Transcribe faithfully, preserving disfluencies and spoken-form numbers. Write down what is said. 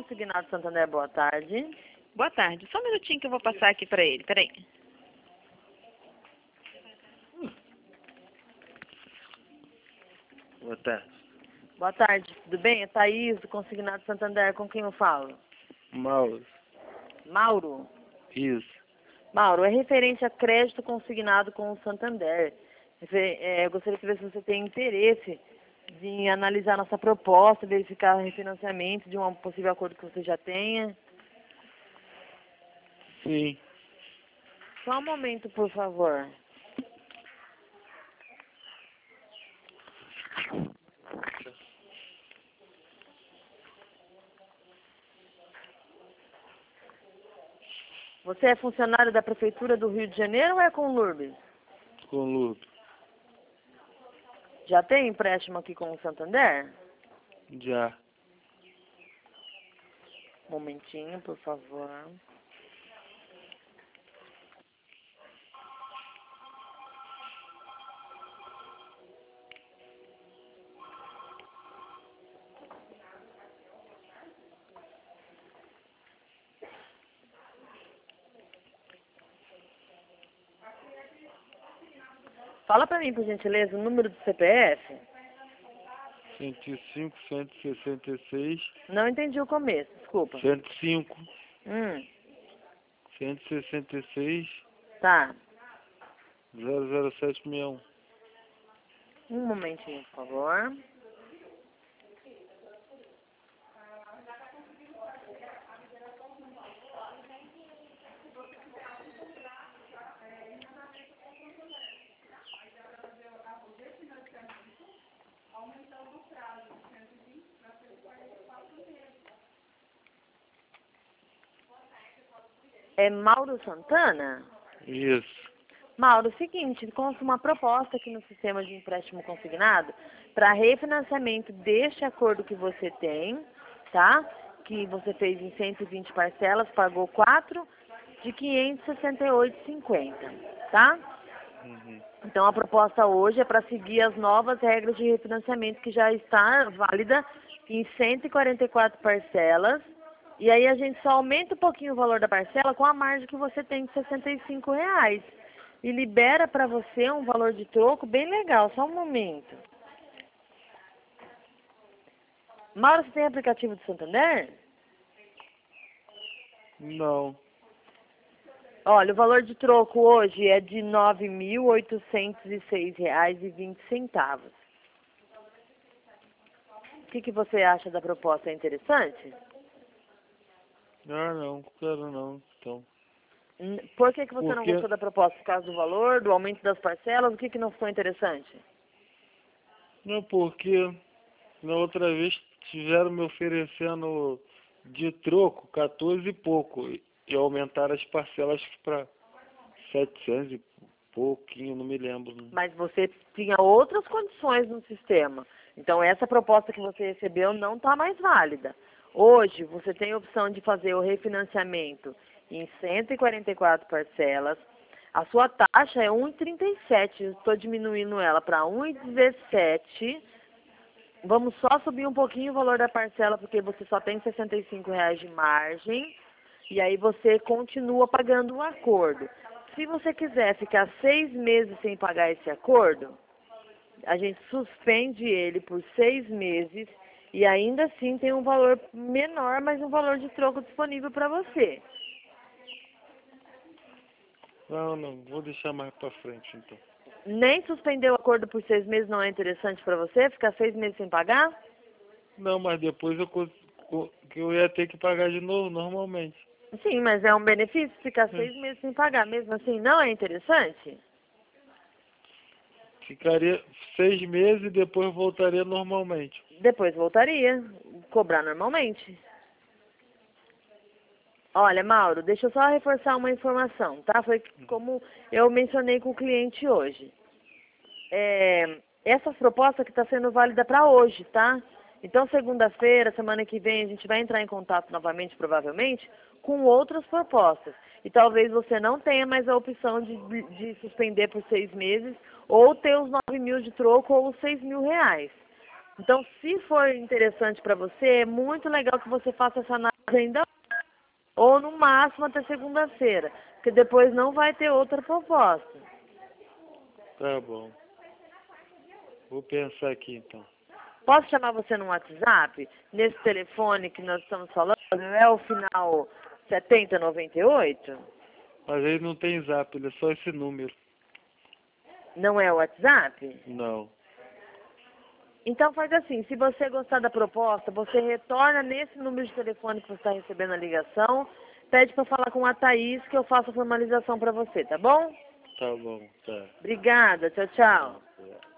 Consignado Santander, boa tarde. Boa tarde. Só um minutinho que eu vou passar aqui para ele. Peraí. Boa tarde. Boa tarde, tudo bem? É Thaís, do Consignado Santander, com quem eu falo? Mauro. Mauro? Isso. Mauro, é referente a crédito consignado com o Santander. Refer- é, eu gostaria de ver se você tem interesse de analisar nossa proposta, verificar o refinanciamento de um possível acordo que você já tenha. Sim. Só um momento, por favor. Você é funcionário da Prefeitura do Rio de Janeiro ou é com o Lourdes? Com Lupe. Já tem empréstimo aqui com o Santander? Já. Momentinho, por favor. Fala pra mim, por gentileza, o número do C P F. cento e cinco, cento e sessenta e seis. Não entendi o começo, desculpa. cento e cinco, Hum, cento e sessenta e seis, tá. zero zero sete seis um. Um momentinho, por favor. É Mauro Santana? Isso. Mauro, seguinte, consta uma proposta aqui no sistema de empréstimo consignado para refinanciamento deste acordo que você tem, tá? Que você fez em cento e vinte parcelas, pagou quatro de quinhentos e sessenta e oito reais e cinquenta centavos, tá? Uhum. Então a proposta hoje é para seguir as novas regras de refinanciamento que já está válida em cento e quarenta e quatro parcelas. E aí a gente só aumenta um pouquinho o valor da parcela com a margem que você tem de sessenta e cinco reais. E libera para você um valor de troco bem legal. Só um momento. Mauro, você tem aplicativo do Santander? Não. Olha, o valor de troco hoje é de nove mil oitocentos e seis reais e vinte centavos. O que, que você acha da proposta? É interessante? Ah, não. Quero não. Então. N- Por que, que você não Porque... gostou da proposta? Por causa do valor, do aumento das parcelas? O que, que não foi interessante? Não, porque na outra vez tiveram me oferecendo de troco quatorze e pouco. E e aumentaram as parcelas para setecentos e pouquinho, não me lembro. Mas você tinha outras condições no sistema. Então, essa proposta que você recebeu não está mais válida. Hoje, você tem a opção de fazer o refinanciamento em cento e quarenta e quatro parcelas. A sua taxa é um vírgula trinta e sete. Eu estou diminuindo ela para um vírgula dezessete. Vamos só subir um pouquinho o valor da parcela, porque você só tem sessenta e cinco reais de margem. E aí você continua pagando o acordo. Se você quiser ficar seis meses sem pagar esse acordo, a gente suspende ele por seis meses e ainda assim tem um valor menor, mas um valor de troco disponível para você. Não, não. Vou deixar mais para frente, então. Nem suspender o acordo por seis meses não é interessante para você? Ficar seis meses sem pagar? Não, mas depois eu, co- co- que eu ia ter que pagar de novo, normalmente. Sim, mas é um benefício ficar seis meses sem pagar. Mesmo assim, não é interessante? Ficaria seis meses e depois voltaria normalmente. Depois voltaria, cobrar normalmente. Olha, Mauro, deixa eu só reforçar uma informação, tá? Foi como eu mencionei com o cliente hoje. É, essa proposta que está sendo válida para hoje, tá? Então, segunda-feira, semana que vem, a gente vai entrar em contato novamente, provavelmente, com outras propostas. E talvez você não tenha mais a opção de, de suspender por seis meses, ou ter os nove mil de troco, ou os seis mil reais. Então, se for interessante para você, é muito legal que você faça essa análise. ainda ou no máximo até segunda-feira, porque depois não vai ter outra proposta. Tá bom. Vou pensar aqui então. Posso chamar você no WhatsApp? Nesse telefone que nós estamos falando, é o final setenta noventa e oito? Mas aí não tem zap, ele é só esse número. Não é o WhatsApp? Não. Então faz assim, se você gostar da proposta, você retorna nesse número de telefone que você está recebendo a ligação, pede para falar com a Thaís que eu faço a formalização para você, tá bom? Tá bom, tá. Obrigada, tchau, tchau. É.